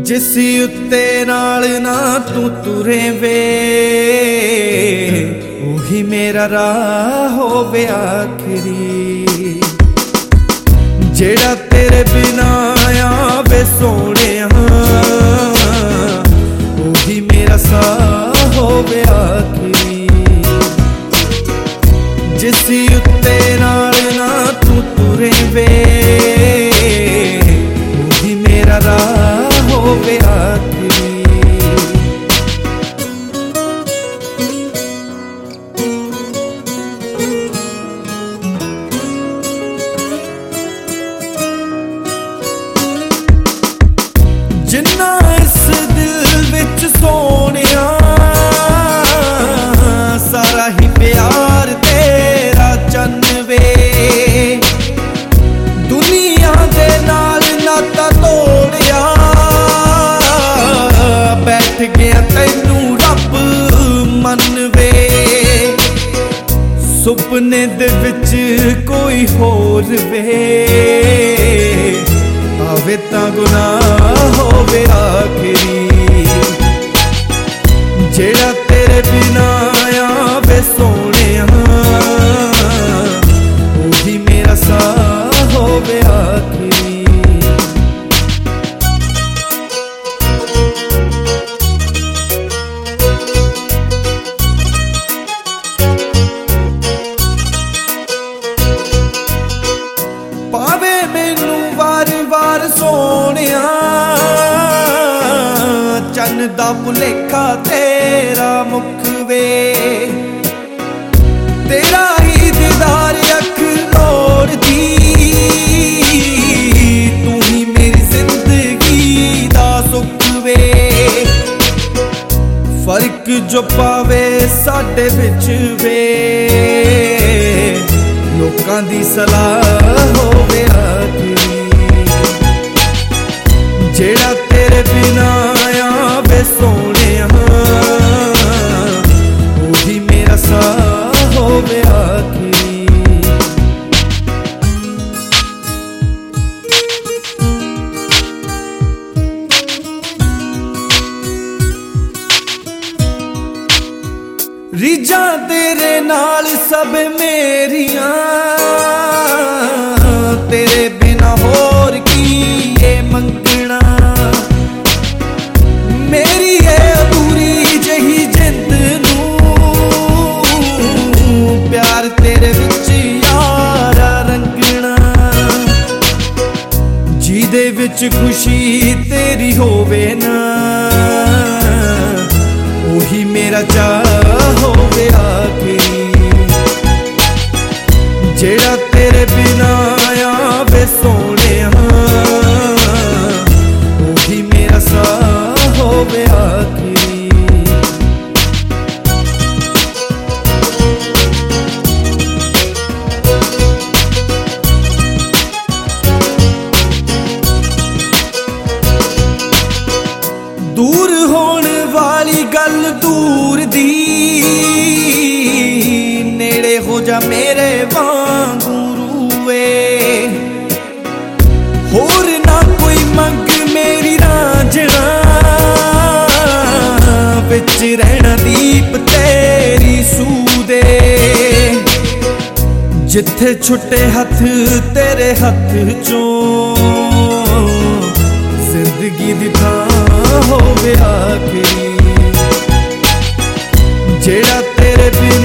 जिस उत्ते नाल ना तू तुरे वे उही मेरा राह होवे आखिरी। जेड़ा तेरे बिना आवे सोहणिया उही मेरा साह होवे आखिरी। जिस उत्ते नाल ना तू तुरे वे उही मेरा राह होवे आखिरी। जिन्ना इस दिल विच सोहणिया सारा ही प्यार तेरा चन्न वे। दुनिया दे नाल नाता तोड़िया बैठ गया तैनू रब मन वे। सुपने दे विच कोई होर वे आवे तां गुनाह होवे आखिरी। जेड़ा तेरे बिना आवे सोहणिया उही मेरा साह होवे आखिरी। पावे मैनू वार वार सोहणिया चन्न दा भुलेखा तेरा मुख वे। तेरा ही दीदार अख लोड़दी तू ही मेरी जिंदगी दा सुख वे। फर्क जो पावे साडे विच वे लोकां दी सलाह होवे आखिरी। जेड़ा तेरे बिना आवे सोहणिया उही मेरा साह होवे आखिरी। रीझां तेरे नाल सब मेरिया तेरे बिना होर की ये मंगना। मेरी है अधूरी जही जिंद नू प्यार तेरे विच यारा रंगना। जिहदे विच खुशी तेरी होवे ना उही मेरा चाह होवे आखिरी। जेड़ा तेरे बिना आवे सोहणिया उही मेरा साह होवे आखिरी। दूर होण वाली गल दूर दी नेड़े हो जा मेरे वांगू वे। होर ना कोई मंग मेरी रांझना विच रहना दीप तेरी सूदे। जिथे छुट्टे हथ तेरे हथ चों जिंदगी दी थां होवे आखिरी। जेड़ा तेरे बिना